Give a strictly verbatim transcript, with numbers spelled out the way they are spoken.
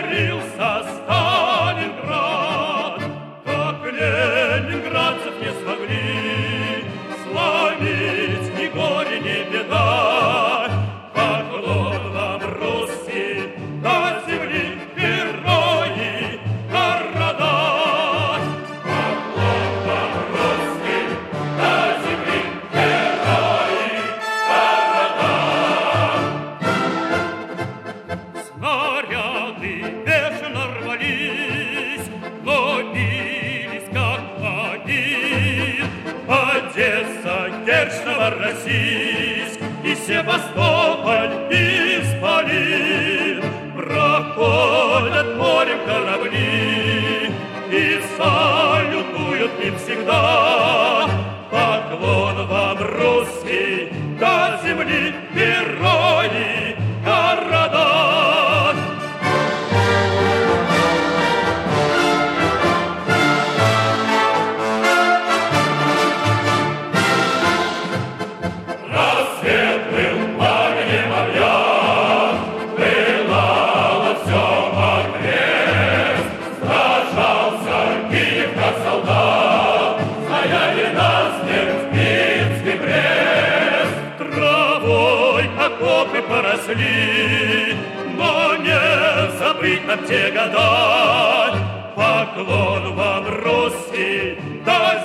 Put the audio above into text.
покорился Сталинград, как ленинградцев не смогли сломить ни горе, ни беда. Поклон вам, русские, до земли герои города. Поклон вам, русские, до земли герои города. Снаряды бешено рвались, но бились как один. Одесса, Керчь, Новороссийск и Севастополь исполин. Проходят морем корабли и салютуют им всегда. Поклон вам, русский, до земли герои города. Рассвет был пламенем объят, пылало все окрест. Сражался Киев, как солдат, стояли насмерть Минский Брест. Травой окопы поросли, но не забыть нам те года. Поклон вам, русский, до